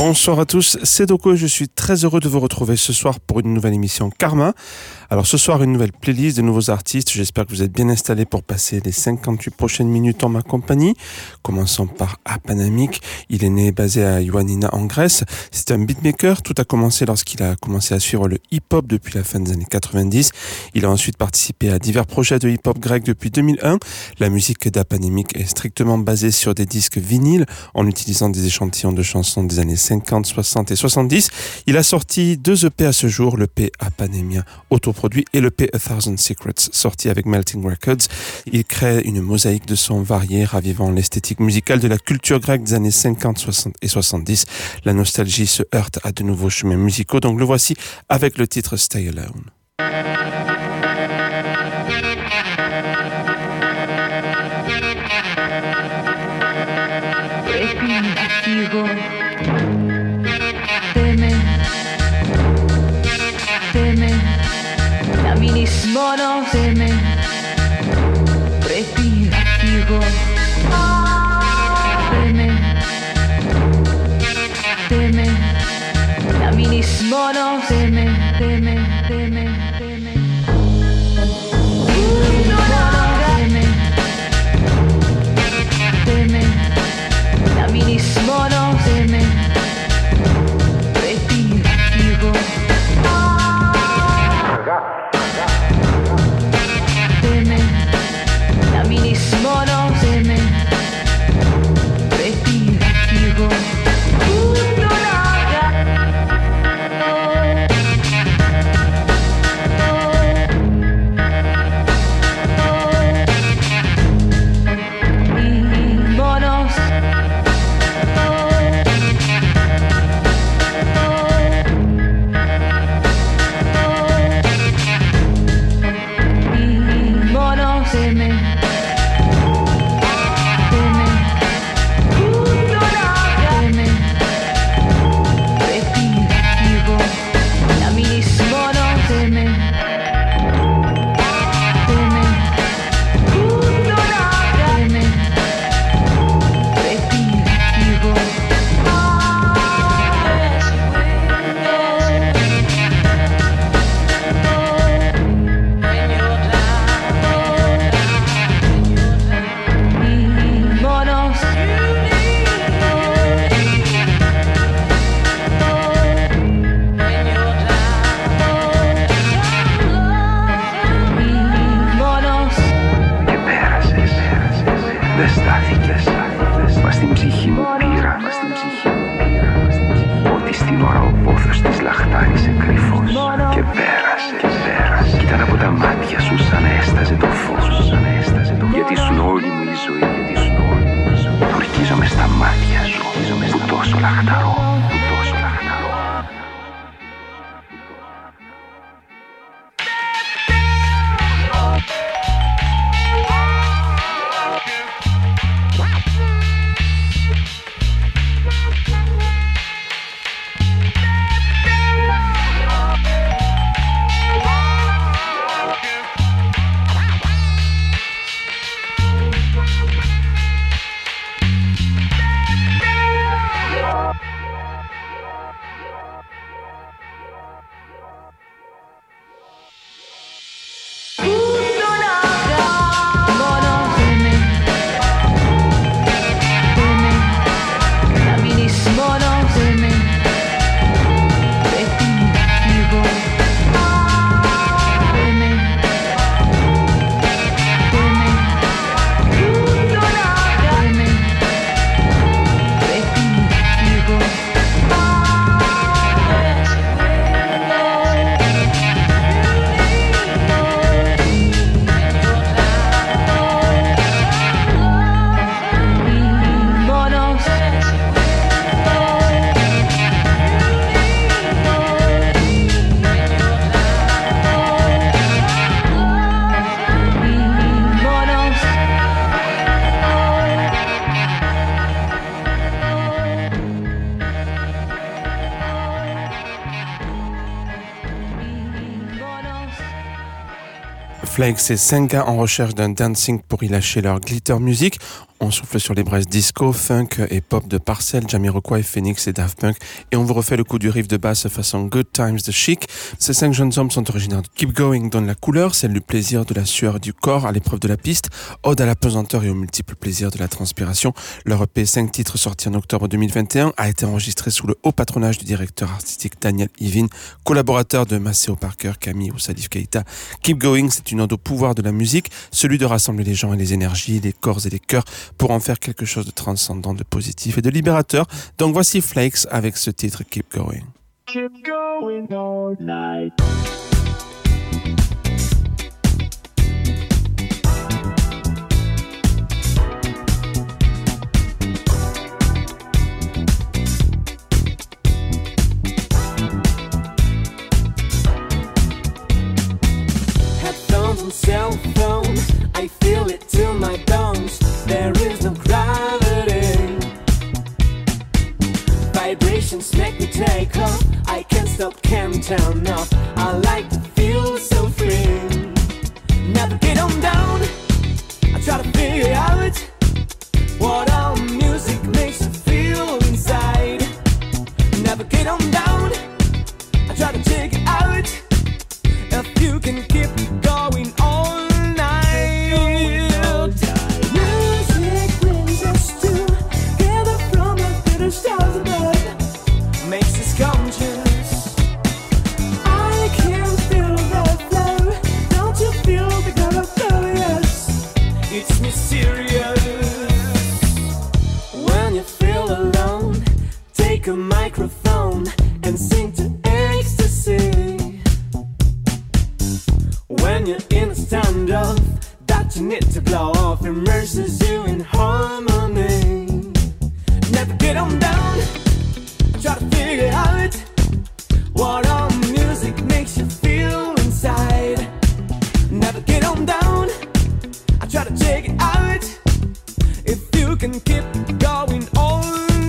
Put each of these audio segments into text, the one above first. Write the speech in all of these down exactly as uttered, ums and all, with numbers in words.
Bonsoir à tous, c'est Doko et je suis très heureux de vous retrouver ce soir pour une nouvelle émission Karma. Alors ce soir, une nouvelle playlist de nouveaux artistes. J'espère que vous êtes bien installés pour passer les cinquante-huit prochaines minutes en ma compagnie. Commençons par Apanamic. Il est né et basé à Ioannina en Grèce. C'est un beatmaker. Tout a commencé lorsqu'il a commencé à suivre le hip-hop depuis la fin des années quatre-vingt-dix. Il a ensuite participé à divers projets de hip-hop grec depuis deux mille un. La musique d'Apanamic est strictement basée sur des disques vinyles en utilisant des échantillons de chansons des années cinquante, soixante et soixante-dix. Il a sorti deux E P à ce jour, l'E P Apanemia autoproduit et l'E P A Thousand Secrets sorti avec Melting Records. Il crée une mosaïque de sons variés ravivant l'esthétique musicale de la culture grecque des années cinquante, soixante et soixante-dix. La nostalgie se heurte à de nouveaux chemins musicaux, donc le voici avec le titre Stay Alone. Μόνο θέμε, πρέπει να φύγω. Θέμε, θέμε, να μείνεις μόνο. Θέμε, θέμε, θέμε, θέμε. Θέμε, θέμε, να μείνεις μόνο. Θέμε, πρέπει να φύγω. Μόνο θέμε, πρέπει να φύγω. Flakes et Senga en recherche d'un dancing pour y lâcher leur glitter music. On souffle sur les braises disco, funk et pop de Parcel, Jamiroquai, Phoenix et Daft Punk. Et on vous refait le coup du riff de basse façon Good Times de Chic. Ces cinq jeunes hommes sont originaires de Keep Going, donne la couleur, celle du plaisir, de la sueur et du corps à l'épreuve de la piste, ode à la pesanteur et aux multiples plaisirs de la transpiration. Leur E P cinq titres sorti en octobre deux mille vingt et un a été enregistré sous le haut patronage du directeur artistique Daniel Ivin, collaborateur de Maceo Parker, Camille ou Salif Keita. Keep Going, c'est une ode au pouvoir de la musique, celui de rassembler les gens et les énergies, les corps et les cœurs pour en faire quelque chose de transcendant, de positif et de libérateur. Donc voici Flakes avec ce titre Keep Going. Keep going all night. Headphones and cell phone, I feel it till my bones. There is no gravity. Vibrations make me take off. I can't stop, can't turn off. I like to feel so free. Never get on down. I try to figure out what all music makes you feel inside. Never get on down. I try to check it out. If you can keep going all night. Music brings us together from the stars above. Makes us conscious. I can feel the flow. Don't you feel the color flow? Yes, it's mysterious. When you feel alone, take a microphone and sing to ecstasy. When you're in a standoff that you need to blow off, immerses you in harmony. Never get on down. Try to figure out what all music makes you feel inside. Never get on down. I try to check it out. If you can keep going all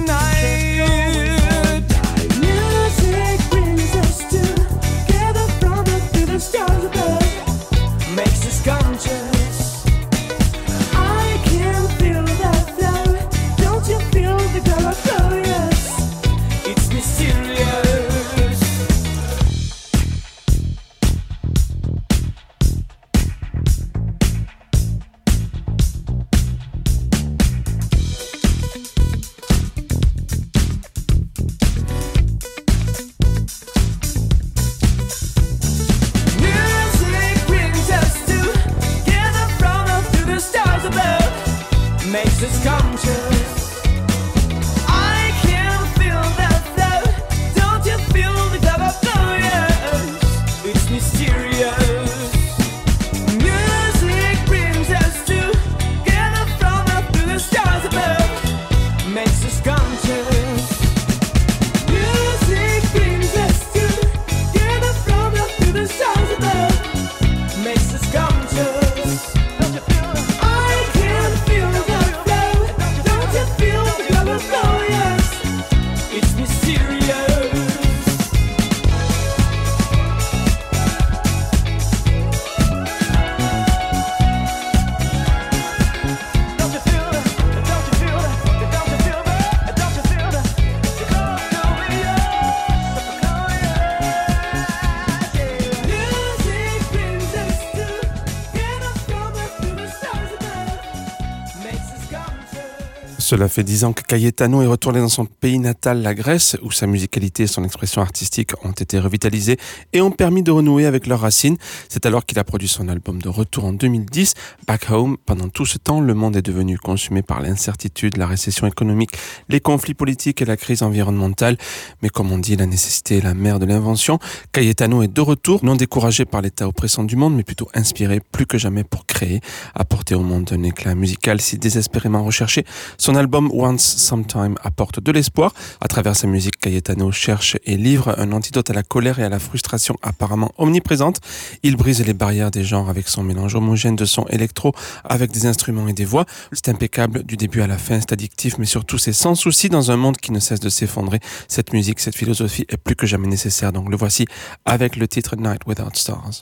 night. Music brings us together from the stars above. Makes us conscious. I can feel that flow. Don't you feel the color flow? Yes, it's mysterious. Music brings us together from up to the stars above. Makes us conscious. I can feel that flow. Don't you feel the color flow? Yes, it's mysterious. Music brings us together from up to the stars above. Makes us conscious. Music brings us together from up to the stars above. Makes us conscious. Don't you feel it? I can feel that flow. Don't you feel the color flow? Yes, it's mysterious. Don't you feel it? Don't you feel it? Don't you feel it? Don't you feel it? The color going up. Music brings us together from up to the stars above. Makes us conscious. Cela fait dix ans que Cayetano est retourné dans son pays natal, la Grèce, où sa musicalité et son expression artistique ont été revitalisées et ont permis de renouer avec leurs racines. C'est alors qu'il a produit son album de retour en deux mille dix, Back Home. Pendant tout ce temps, le monde est devenu consumé par l'incertitude, la récession économique, les conflits politiques et la crise environnementale. Mais comme on dit, la nécessité est la mère de l'invention. Cayetano est de retour, non découragé par l'état oppressant du monde, mais plutôt inspiré plus que jamais pour créer, apporter au monde un éclat musical si désespérément recherché. Son album Once Sometime apporte de l'espoir. À travers sa musique, Cayetano cherche et livre un antidote à la colère et à la frustration apparemment omniprésente. Il brise les barrières des genres avec son mélange homogène de sons électro avec des instruments et des voix. C'est impeccable du début à la fin, c'est addictif, mais surtout c'est sans souci dans un monde qui ne cesse de s'effondrer. Cette musique, cette philosophie est plus que jamais nécessaire. Donc le voici avec le titre Night Without Stars.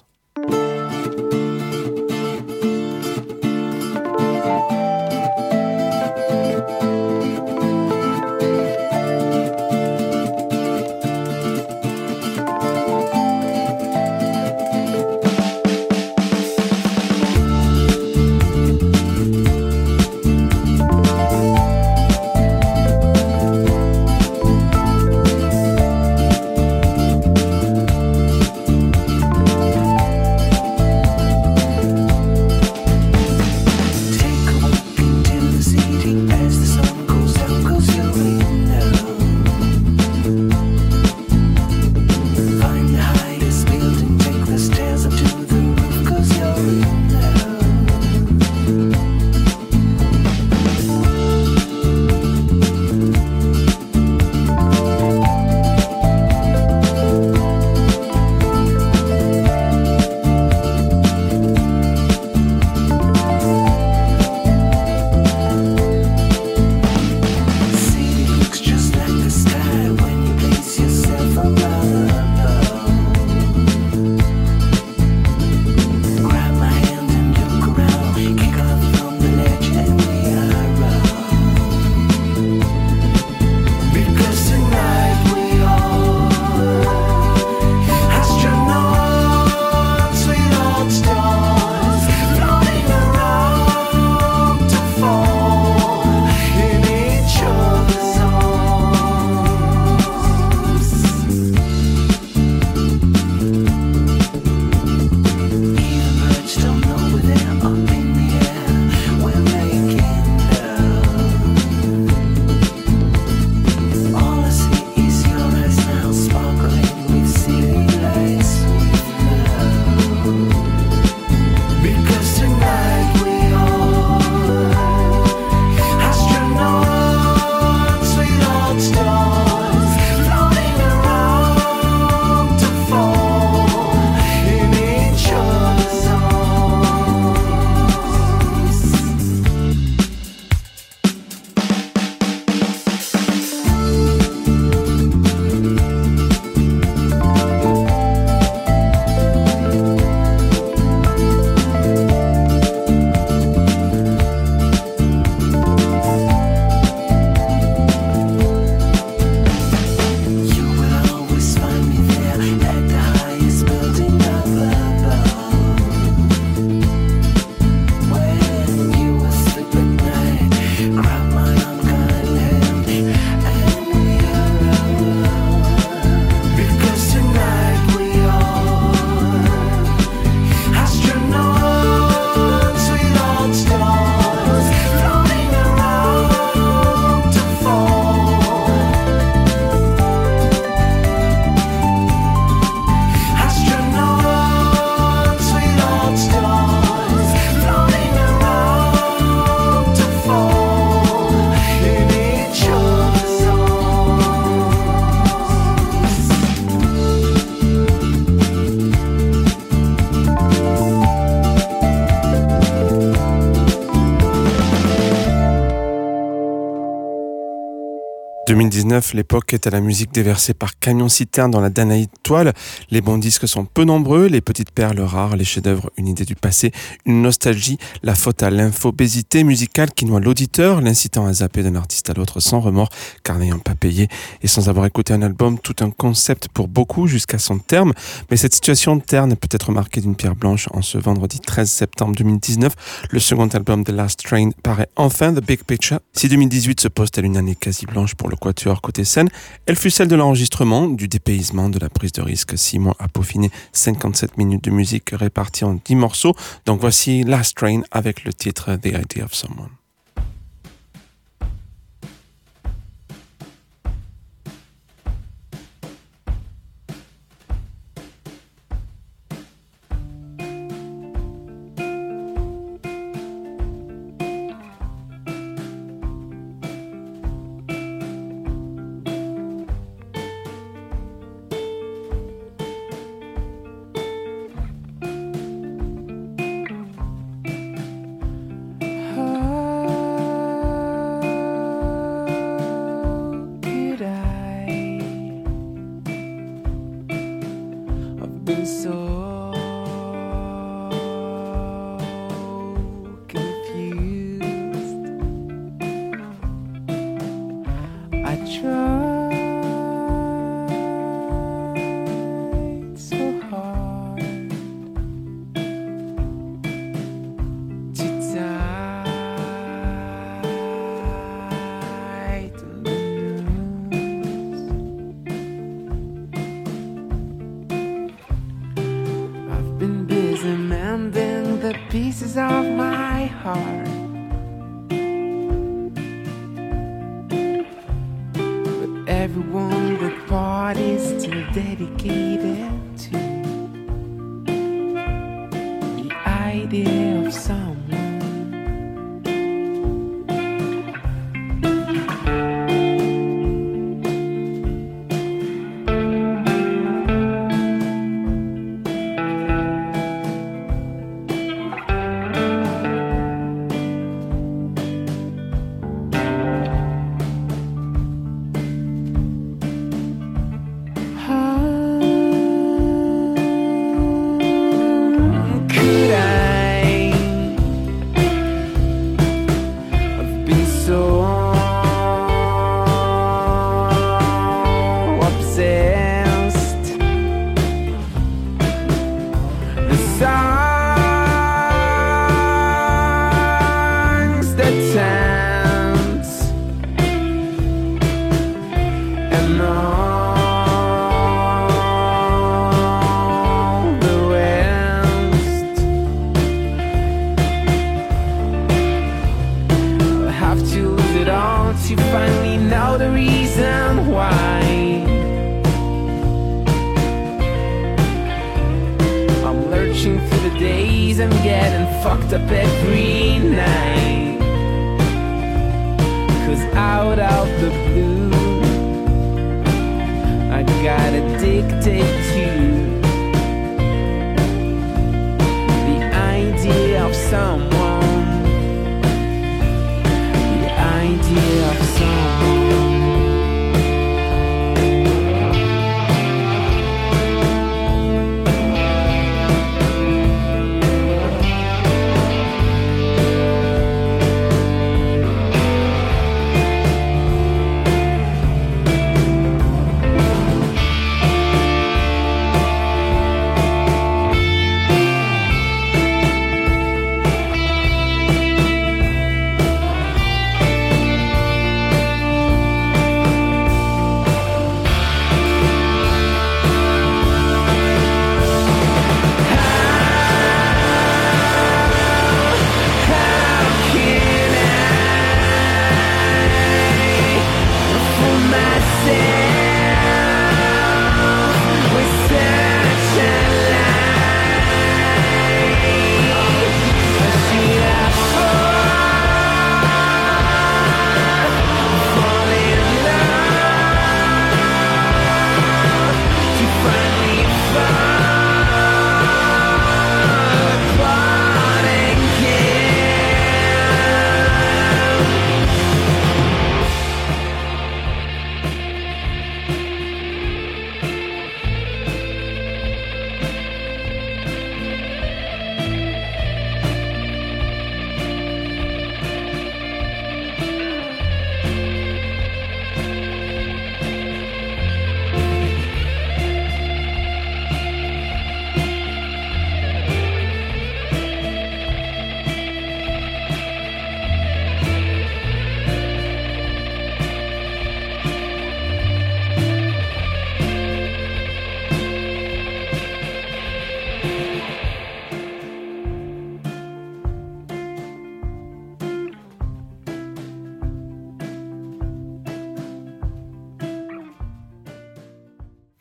deux mille dix-neuf, l'époque est à la musique déversée par camion-citerne dans la Danaïde toile. Les bons disques sont peu nombreux, les petites perles rares, les chefs-d'œuvre, une idée du passé, une nostalgie, la faute à l'infobésité musicale qui noie l'auditeur, l'incitant à zapper d'un artiste à l'autre sans remords, car n'ayant pas payé et sans avoir écouté un album, tout un concept pour beaucoup jusqu'à son terme. Mais cette situation terne peut être marquée d'une pierre blanche en ce vendredi treize septembre deux mille dix-neuf. Le second album de Last Train paraît enfin, The Big Picture. Si deux mille dix-huit se pose telle une année quasi blanche pour le quatuor côté scène, elle fut celle de l'enregistrement, du dépaysement, de la prise de risque. Six mois à peaufiner, cinquante-sept minutes de musique réparties en dix morceaux. Donc voici Last Train avec le titre The Idea of Someone.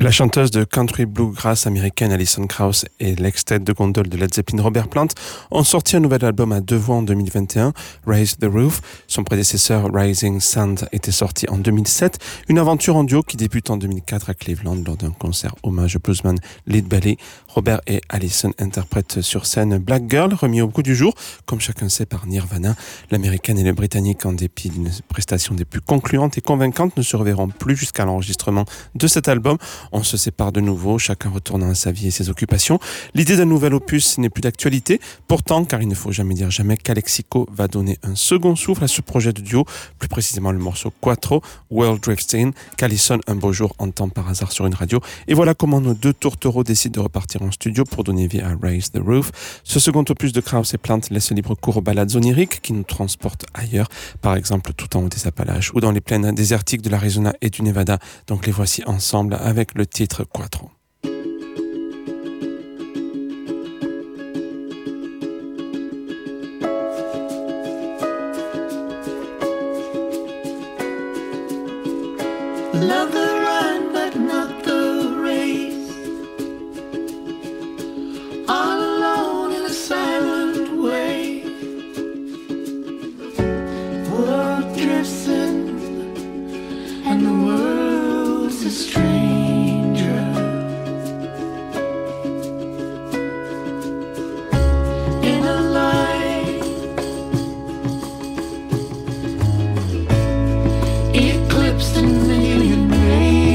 La chanteuse de country bluegrass américaine Alison Krauss et l'ex-tête de gondole de Led Zeppelin Robert Plant ont sorti un nouvel album à deux voix en deux mille vingt et un, Raise the Roof. Son prédécesseur Rising Sand était sorti en deux mille sept, une aventure en duo qui débute en deux mille quatre à Cleveland lors d'un concert hommage au bluesman Lead Belly. Robert et Alison interprètent sur scène Black Girl, remis au goût du jour, comme chacun sait par Nirvana. L'américaine et le britannique, en dépit d'une prestation des plus concluantes et convaincantes, ne se reverront plus jusqu'à l'enregistrement de cet album. On se sépare de nouveau, chacun retournant à sa vie et ses occupations. L'idée d'un nouvel opus n'est plus d'actualité. Pourtant, car il ne faut jamais dire jamais, qu'Alexico va donner un second souffle à ce projet de duo, plus précisément le morceau Quattro, World Drifts In, qu'Alison un beau jour entend par hasard sur une radio. Et voilà comment nos deux tourtereaux décident de repartir en studio pour donner vie à Raise the Roof. Ce second opus de Krauss et Plant laisse libre cours aux ballades oniriques qui nous transportent ailleurs, par exemple tout en haut des Appalaches ou dans les plaines désertiques de l'Arizona et du Nevada. Donc les voici ensemble avec le titre Quattro. Love the run, but not the race. All alone in a silent way. World drifts in, and the world's a stranger. In a light, eclipsed in million rays.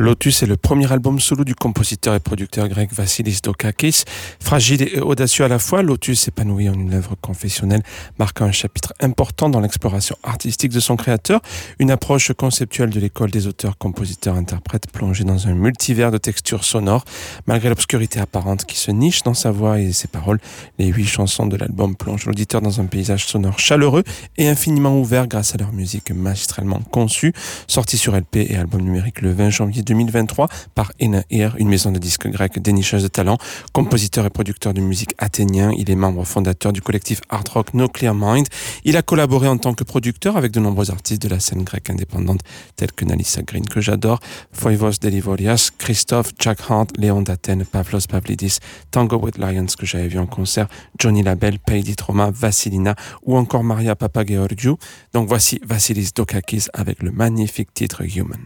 Lotus est le premier album solo du compositeur et producteur grec Vassilis Dokakis. Fragile et audacieux à la fois, Lotus s'épanouit en une œuvre confessionnelle marquant un chapitre important dans l'exploration artistique de son créateur, une approche conceptuelle de l'école des auteurs, compositeurs, interprètes plongés dans un multivers de textures sonores. Malgré l'obscurité apparente qui se niche dans sa voix et ses paroles, les huit chansons de l'album plongent l'auditeur dans un paysage sonore chaleureux et infiniment ouvert grâce à leur musique magistralement conçue. Sorti sur L P et album numérique le vingt janvier deux mille vingt-trois par Inner Ear, une maison de disques grecque dénicheuse de talent. Compositeur et producteur de musique athénien, il est membre fondateur du collectif art rock No Clear Mind. Il a collaboré en tant que producteur avec de nombreux artistes de la scène grecque indépendante tels que Nalissa Green, que j'adore, Foivos Delivorias, Christophe, Jack Hart, Léon d'Athènes, Pavlos Pavlidis, Tango with Lions que j'avais vu en concert, Johnny Labelle, Peidi Troma, Vassilina ou encore Maria Papageorgiou. Donc voici Vassilis Dokakis avec le magnifique titre Human.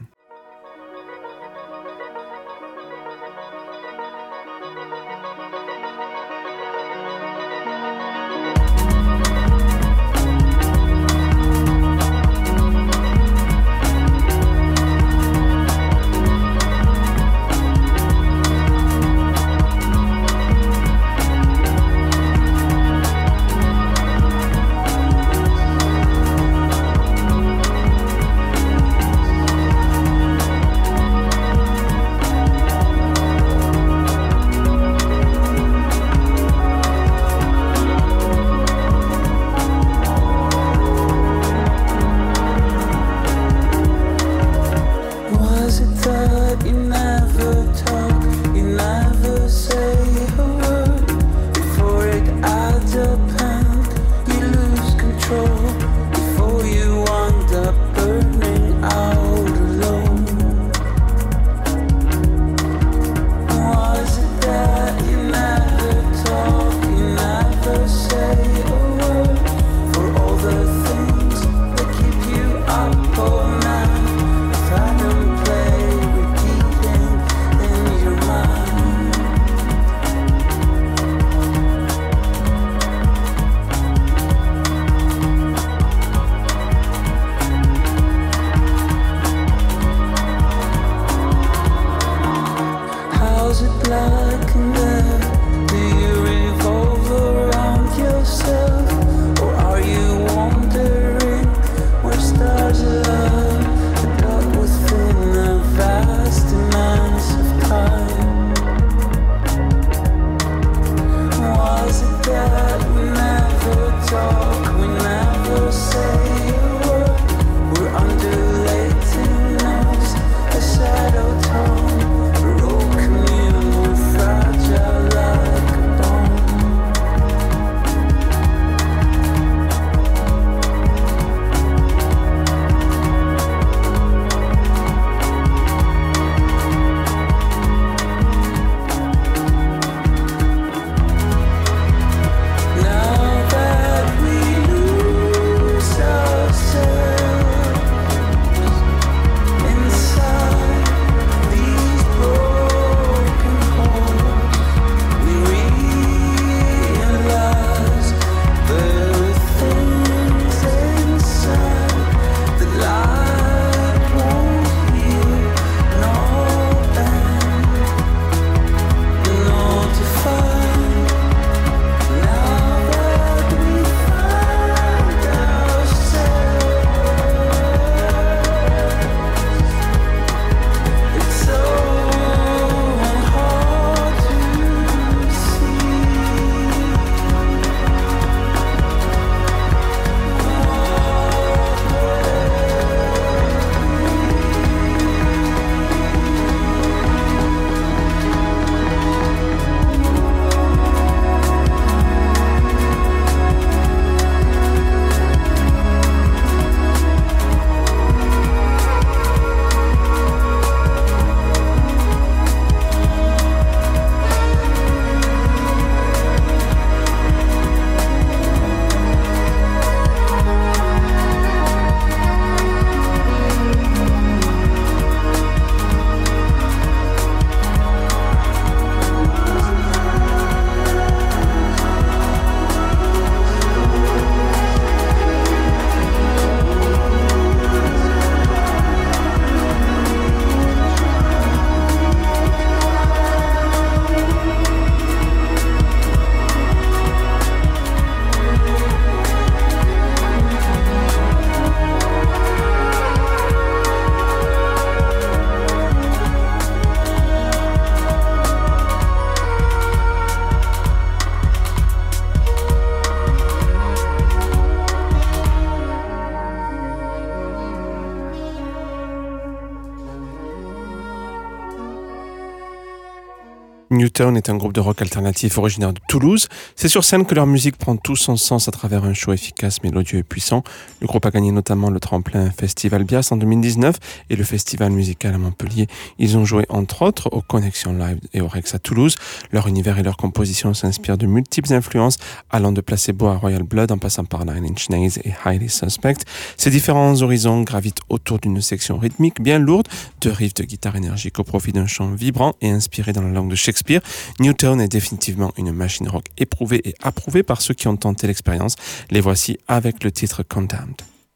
Newtown est un groupe de rock alternatif originaire de Toulouse. C'est sur scène que leur musique prend tout son sens à travers un show efficace, mélodieux et puissant. Le groupe a gagné notamment le tremplin Festival Bias en deux mille dix-neuf et le Festival musical à Montpellier. Ils ont joué entre autres au Connexion Live et au Rex à Toulouse. Leur univers et leur composition s'inspirent de multiples influences, allant de Placebo à Royal Blood en passant par Nine Inch Nails et Highly Suspect. Ces différents horizons gravitent autour d'une section rythmique bien lourde, de riffs de guitare énergique au profit d'un chant vibrant et inspiré dans la langue de Shakespeare. Newtown est définitivement une machine rock éprouvée et approuvée par ceux qui ont tenté l'expérience. Les voici avec le titre Condemned.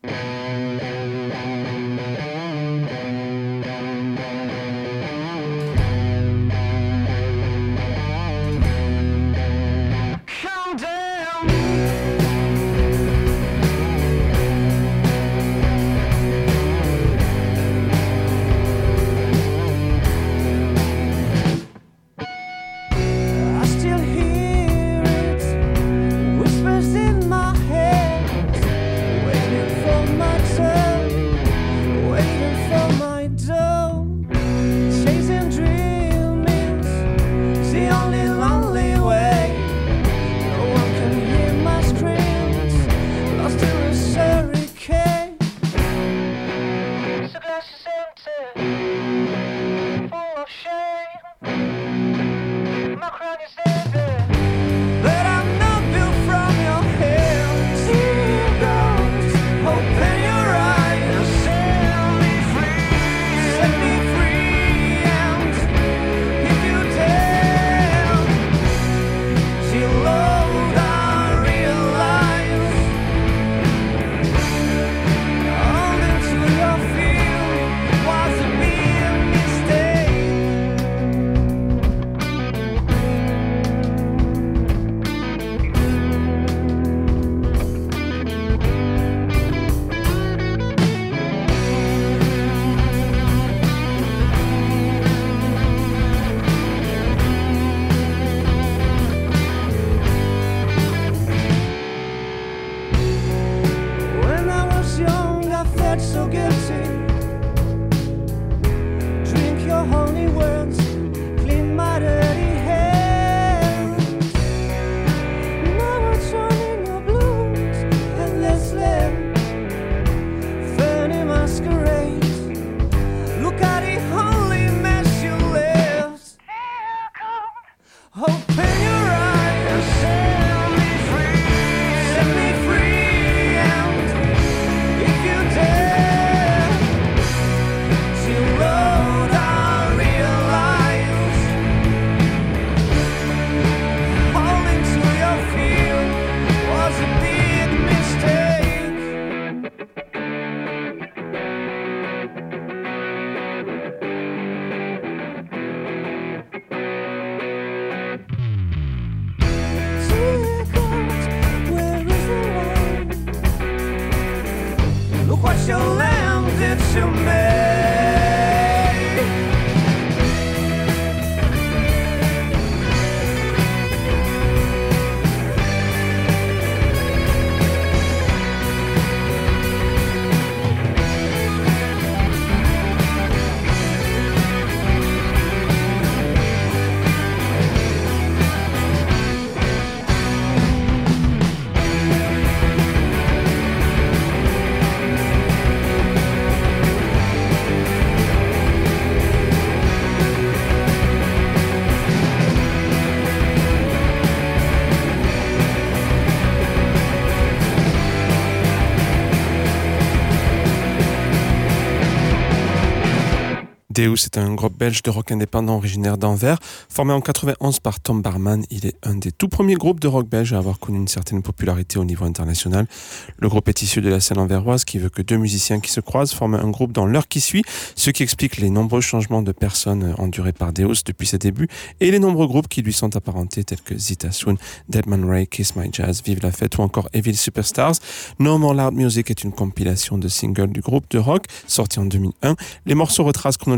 Deus est un groupe belge de rock indépendant originaire d'Anvers. Formé en quatre-vingt-onze par Tom Barman, il est un des tout premiers groupes de rock belge à avoir connu une certaine popularité au niveau international. Le groupe est issu de la scène anversoise qui veut que deux musiciens qui se croisent forment un groupe dans l'heure qui suit, ce qui explique les nombreux changements de personnes endurés par Deus depuis ses débuts et les nombreux groupes qui lui sont apparentés tels que Zeta Soon, Deadman Ray, Kiss My Jazz, Vive la Fête ou encore Evil Superstars. No More Loud Music est une compilation de singles du groupe de rock sorti en deux mille un. Les morceaux retracent chronologiquement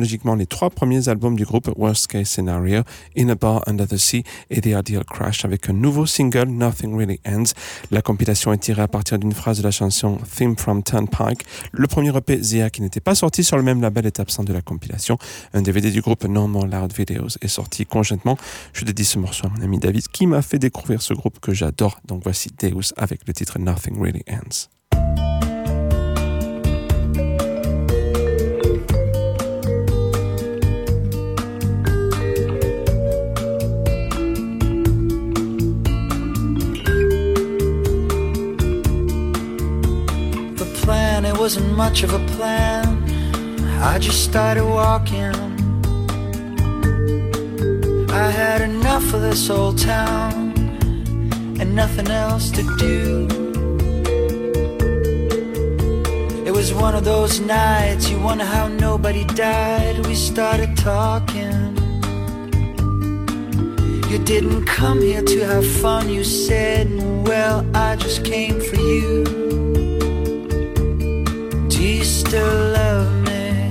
chronologiquement les trois premiers albums du groupe, Worst Case Scenario, In a Bar Under the Sea et The Ideal Crash, avec un nouveau single, Nothing Really Ends. La compilation est tirée à partir d'une phrase de la chanson Theme from Turnpike. Le premier E P, Zia, qui n'était pas sorti sur le même label, est absent de la compilation. Un D V D du groupe No More Loud Videos est sorti conjointement. Je dédie ce morceau à mon ami David, qui m'a fait découvrir ce groupe que j'adore. Donc voici Deus avec le titre Nothing Really Ends. It wasn't much of a plan. I just started walking. I had enough of this old town and nothing else to do. It was one of those nights you wonder how nobody died. We started talking. You didn't come here to have fun, you said. Well, I just came for you. Do you still love me?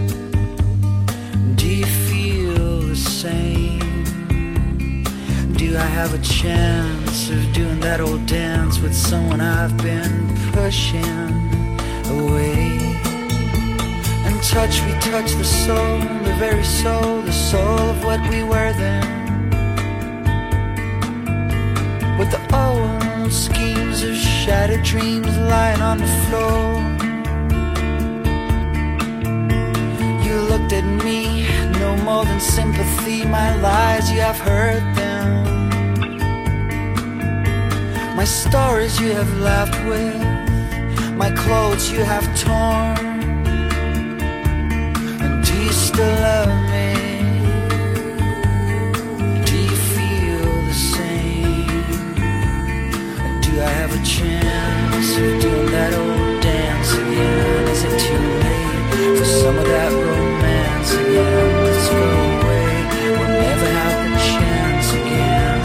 Do you feel the same? Do I have a chance of doing that old dance with someone I've been pushing away? And touch, we touch the soul, the very soul, the soul of what we were then. With the old schemes of shattered dreams lying on the floor. You looked at me, no more than sympathy. My lies, you have heard them. My stories you have laughed with. My clothes you have torn. And do you still love me? Do you feel the same? And do I have a chance of doing that old dance again? Is it too late for some of that romance again? Let's go away, we'll never have the chance again.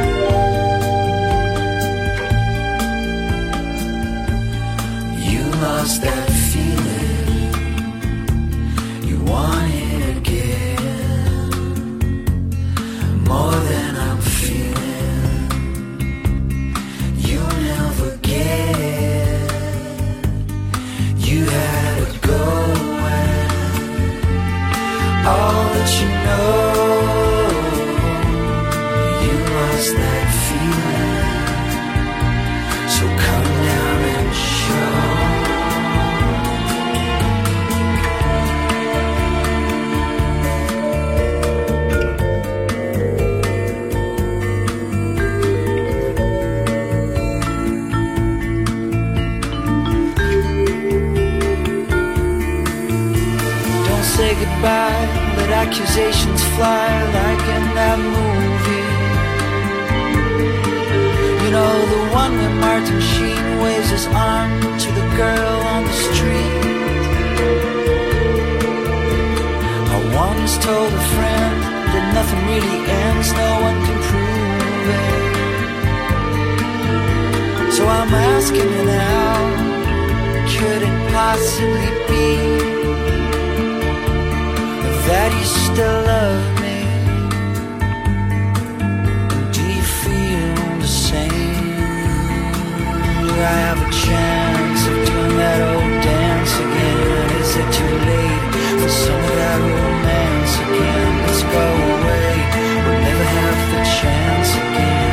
You lost that feeling, you want it again, more than I'm feeling. You'll never get. You had to go and all that you know. You lost that feeling, so come down and show. Say goodbye, let accusations fly like in that movie. You know, the one where Martin Sheen waves his arm to the girl on the street. I once told a friend that nothing really ends, no one can prove it. So I'm asking you now, could it possibly be that you still love me? Do you feel the same? Do I have a chance of doing that old dance again? Is it too late for some of that romance again? Let's go away, we'll never have the chance again.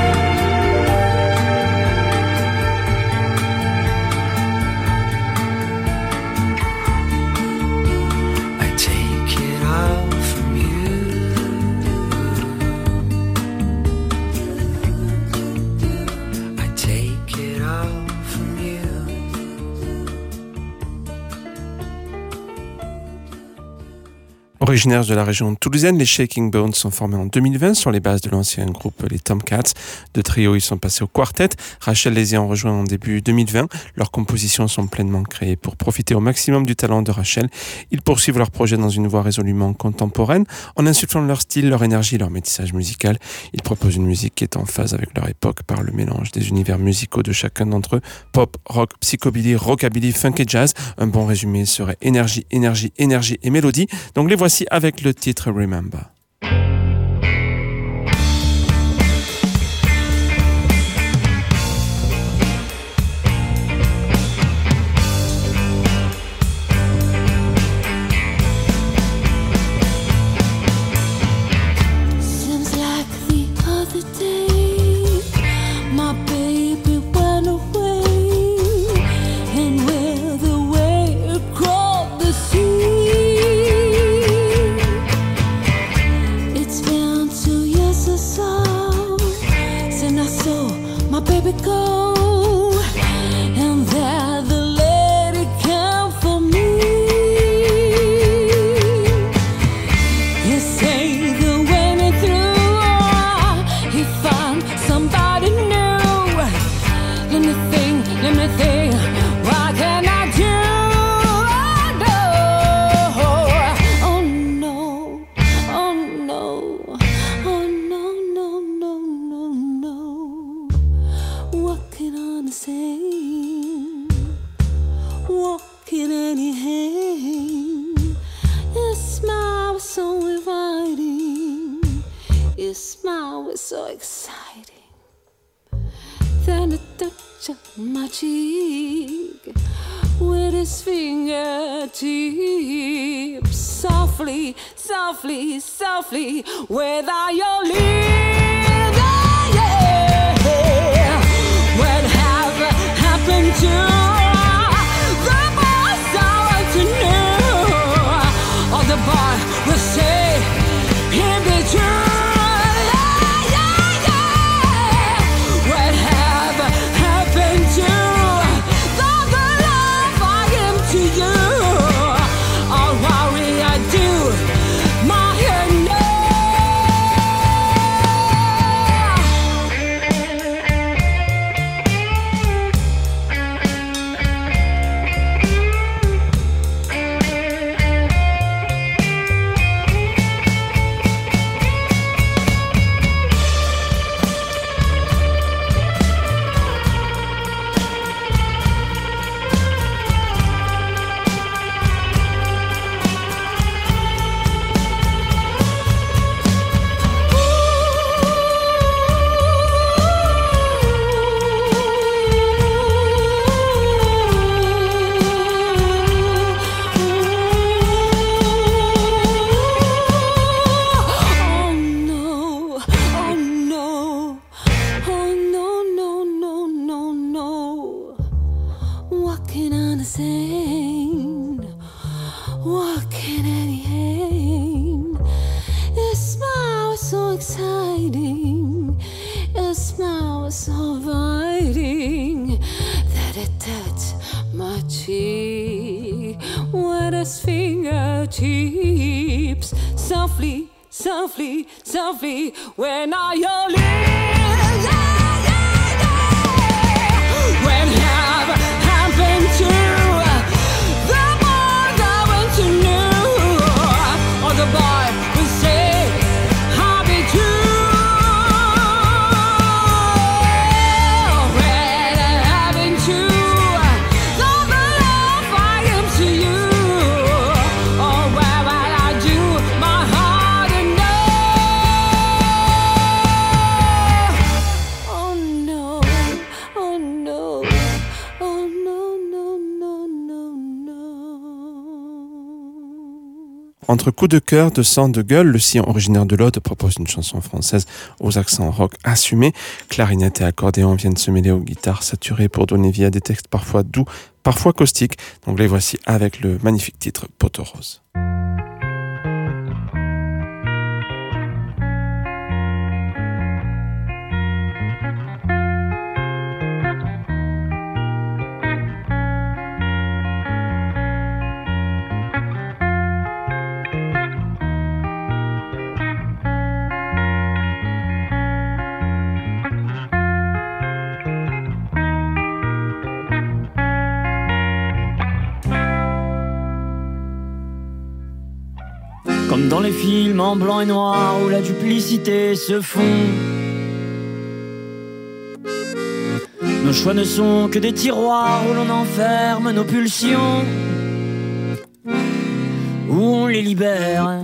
Originaires de la région toulousaine, les Shaking Bones sont formés en deux mille vingt sur les bases de l'ancien groupe les Tomcats. De trio, ils sont passés au quartet. Rachel les a rejoints en début deux mille vingt. Leurs compositions sont pleinement créées pour profiter au maximum du talent de Rachel. Ils poursuivent leur projet dans une voie résolument contemporaine, en insufflant leur style, leur énergie, leur métissage musical. Ils proposent une musique qui est en phase avec leur époque par le mélange des univers musicaux de chacun d'entre eux. Pop, rock, psychobilly, rockabilly, funk et jazz. Un bon résumé serait énergie, énergie, énergie et mélodie. Donc les voici voici avec le titre Remember. Without your leave, yeah, yeah. What have happened to the boys I want to know? Or the boy will say he'll be true, yeah, yeah, yeah. What have happened to the, the love I give to you? All worry I do, my head knows. Softly, softly, softly, when are your lips? Yeah, yeah, yeah. When have happened to the boy that went to know? Or the boy who said, I'll be true. When happened to the love I am to you? Or where will I do my heart and oh no, oh no, oh no, no, no, no, no. Entre coups de cœur, de sang, de gueule, le sillon originaire de l'Aude propose une chanson française aux accents rock assumés. Clarinette et accordéon viennent se mêler aux guitares saturées pour donner vie à des textes parfois doux, parfois caustiques. Donc les voici avec le magnifique titre Poteau Rose. Comme dans les films en blanc et noir où la duplicité se fond. Nos choix ne sont que des tiroirs où l'on enferme nos pulsions, où où on les libère.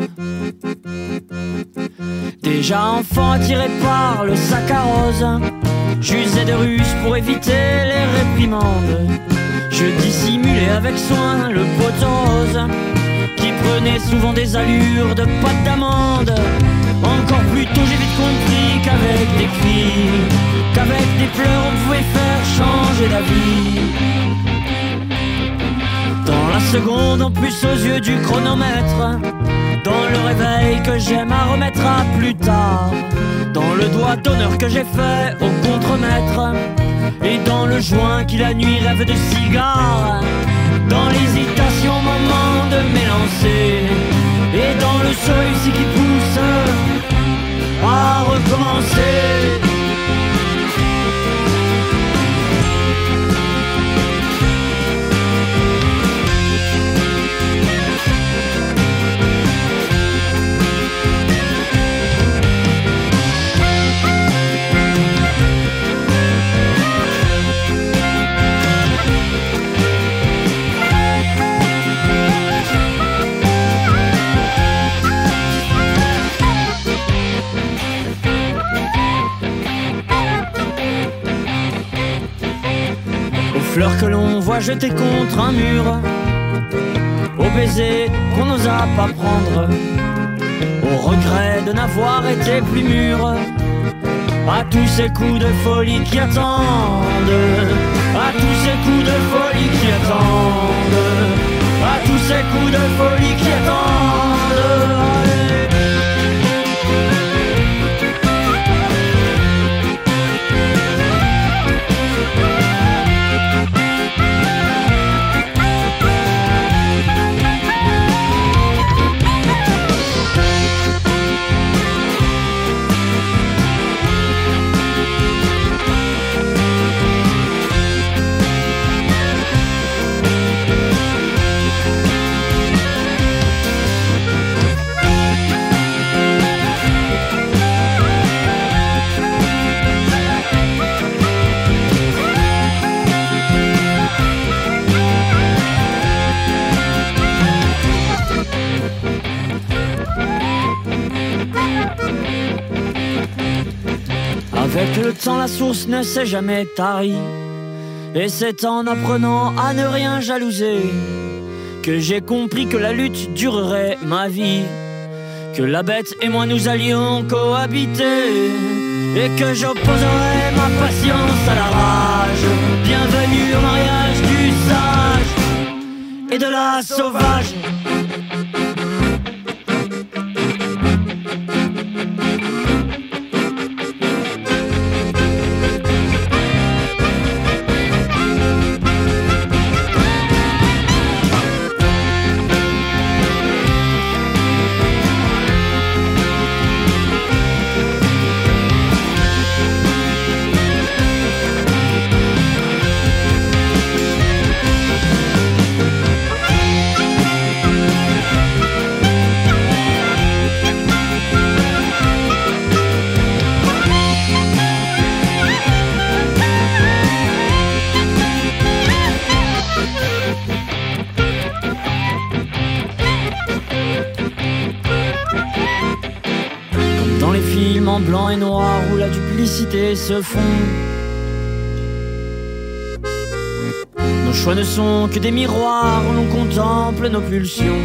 Déjà enfant attiré par le sac à rose, j'usais de ruses pour éviter les réprimandes. Je dissimulais avec soin le poteau rose qui prenait souvent des allures de pâte d'amande. Encore plus tôt j'ai vite compris qu'avec des cris, qu'avec des pleurs on pouvait faire changer d'avis. Dans la seconde en plus aux yeux du chronomètre, dans le réveil que j'aime à remettre à plus tard, dans le doigt d'honneur que j'ai fait au contremaître, et dans le joint qui la nuit rêve de cigare, dans l'hésitation au moment de m'élancer, et dans le soleil aussi qui pousse à recommencer. Fleurs que l'on voit jeter contre un mur, au baiser qu'on n'osa pas prendre, au regret de n'avoir été plus mûr, à tous ces coups de folie qui attendent, à tous ces coups de folie qui attendent, à tous ces coups de folie qui attendent. Allez. Avec le temps la source ne s'est jamais tarie, et c'est en apprenant à ne rien jalouser que j'ai compris que la lutte durerait ma vie, que la bête et moi nous allions cohabiter, et que j'opposerais ma patience à la rage. Bienvenue au mariage du sage et de la sauvage. En blanc et noir où la duplicité se fond. Nos choix ne sont que des miroirs où l'on contemple nos pulsions.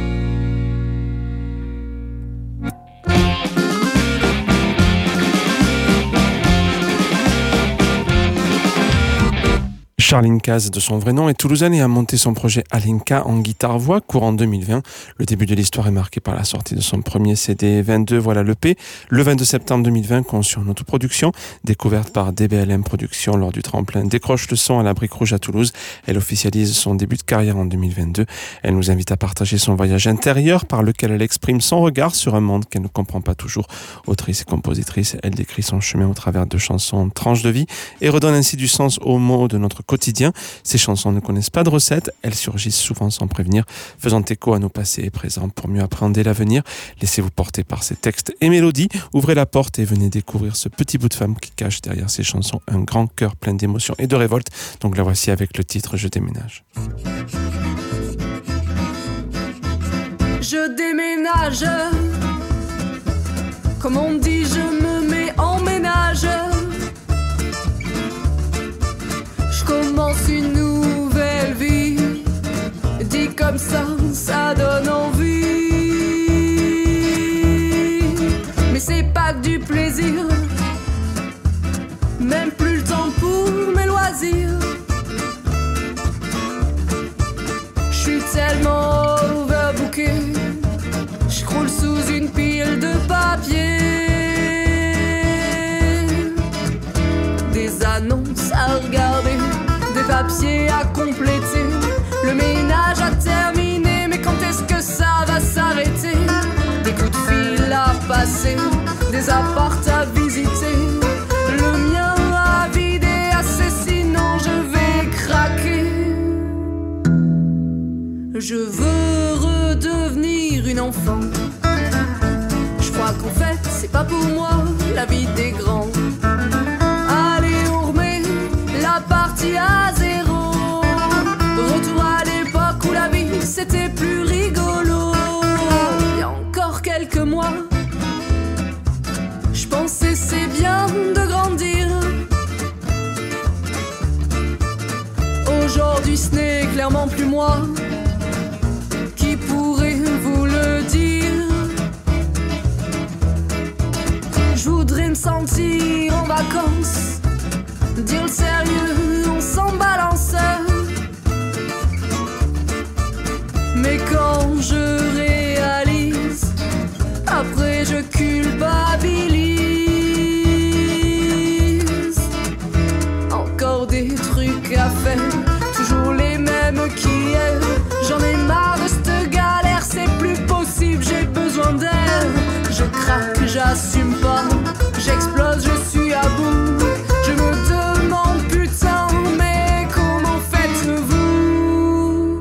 Charline Caz, de son vrai nom, est toulousaine et a monté son projet Alinka en guitare-voix courant deux mille vingt. Le début de l'histoire est marqué par la sortie de son premier C D vingt-deux, voilà l'E P, le vingt-deux septembre deux mille vingt, conçu en autoproduction, découverte par D B L M Productions lors du tremplin Décroche le son à la Brique Rouge à Toulouse. Elle officialise son début de carrière en deux mille vingt-deux. Elle nous invite à partager son voyage intérieur par lequel elle exprime son regard sur un monde qu'elle ne comprend pas toujours. Autrice et compositrice, elle décrit son chemin au travers de chansons tranches de vie et redonne ainsi du sens aux mots de notre quotidien. Ces chansons ne connaissent pas de recettes, elles surgissent souvent sans prévenir, faisant écho à nos passés et présents pour mieux appréhender l'avenir. Laissez-vous porter par ces textes et mélodies, ouvrez la porte et venez découvrir ce petit bout de femme qui cache derrière ces chansons un grand cœur plein d'émotions et de révolte. Donc la voici avec le titre Je déménage. Je je déménage. Comme on dit, je me mets en ménage. Je commence une nouvelle vie. Dit comme ça, ça donne envie. Mais c'est pas que du plaisir. Même plus le temps pour mes loisirs. Je suis tellement overbooké. Je croule sous une pile de papier. Des annonces à regarder, des papiers à compléter. Le ménage a terminé, mais quand est-ce que ça va s'arrêter? Des coups de fil à passer, des apparts à visiter. Le mien à vider assez, sinon je vais craquer. Je veux redevenir une enfant. Je crois qu'en fait c'est pas pour moi la vie des grands. Allez, on remet la partie à zéro. Retour à l'époque où la vie c'était plus rigolo. Il y a encore quelques mois, je pensais c'est bien de grandir. Aujourd'hui ce n'est clairement plus moi qui pourrait vous le dire. Je voudrais me sentir en vacances, dire le sérieux, on s'en balance. Mais quand je réalise, après je culpabilise. Encore des trucs à faire, toujours les mêmes qu'hier. J'en ai marre de cette galère, c'est plus possible, j'ai besoin d'air. Je craque, j'assume pas, j'explose, je suis à bout. Je me demande putain, mais comment faites-vous?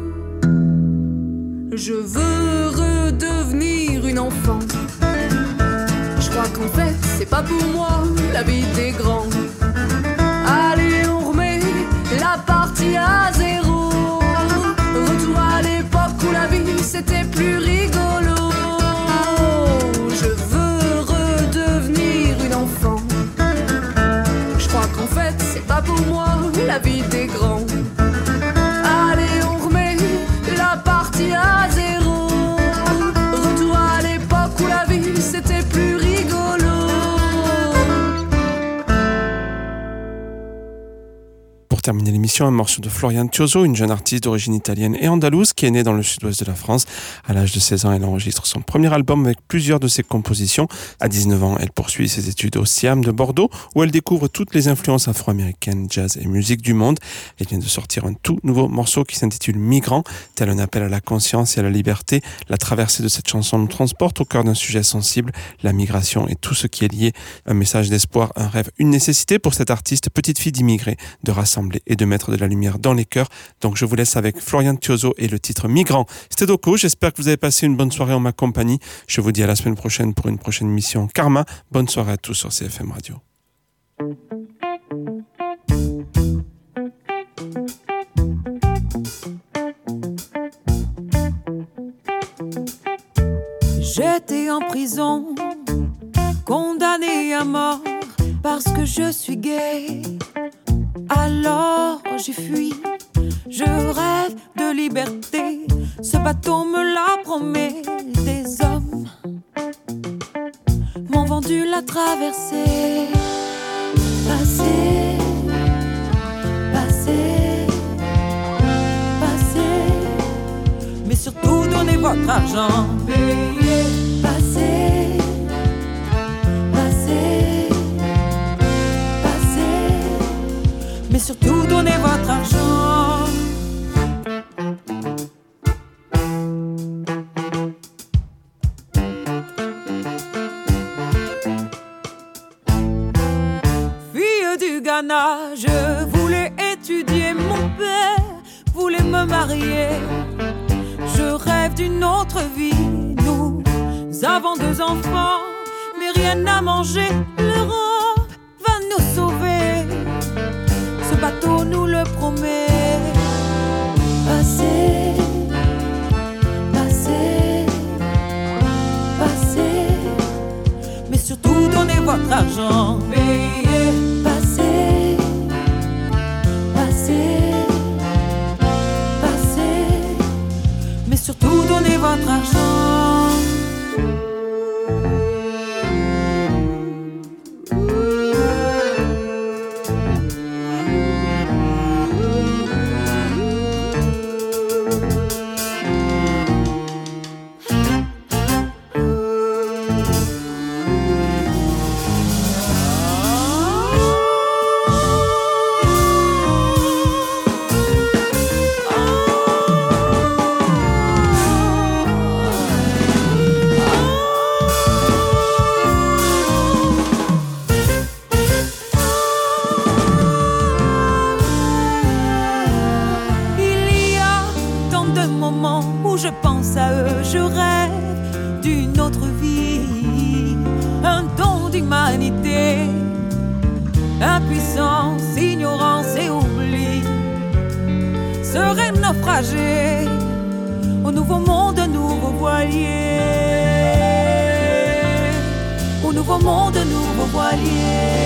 Je veux redevenir une enfant. Je crois qu'en fait c'est pas pour moi la vie des grands. Allez, on remet la partie à zéro. Retour à l'époque où la vie c'était plus rigolo. Je veux redevenir une enfant. Je crois qu'en fait c'est pas pour moi la vie des grands. Allez, on remet la partie à zéro. Retour à l'époque où la vie c'était plus rigolo. Pour terminer l'émission, un morceau de Florian Tiozo, une jeune artiste d'origine italienne et andalouse qui est née dans le sud-ouest de la France. À l'âge de seize ans, elle enregistre son premier album avec plusieurs de ses compositions. À dix-neuf ans, elle poursuit ses études au C I A M de Bordeaux où elle découvre toutes les influences afro-américaines, jazz et musique du monde. Elle vient de sortir un tout nouveau morceau qui s'intitule Migrant, tel un appel à la conscience et à la liberté. La traversée de cette chanson nous transporte au cœur d'un sujet sensible, la migration et tout ce qui est lié. Un message d'espoir, un rêve, une nécessité pour cette artiste, petite fille d'immigrés, de rassembler et de mettre de la lumière dans les cœurs. Donc je vous laisse avec Florian Tiozo et le titre Migrant. C'était Doko, j'espère que vous avez passé une bonne soirée en ma compagnie. Je vous dis à la semaine prochaine pour une prochaine émission Karma. Bonne soirée à tous sur C F M Radio. J'étais en prison, condamné à mort parce que je suis gay. Alors j'ai fui, je rêve de liberté. Ce bateau me la promet. Des hommes m'ont vendu la traversée. Passez, passez, passez. Mais surtout donnez votre argent. Payez, passez, passez, passez. Mais surtout donnez votre argent. Fille du Ghana, je voulais étudier, mon père voulait me marier. Je rêve d'une autre vie, nous avons deux enfants, mais rien à manger. L'Europe va nous sauver, ce bateau nous le promet. Passez, passez, votre argent. Payez, passez, passez, passez, mais surtout donnez votre argent. Je pense à eux, je rêve d'une autre vie, un don d'humanité, impuissance, ignorance et oubli seraient naufragés au nouveau monde, un nouveau voilier, au nouveau monde, un nouveau voilier.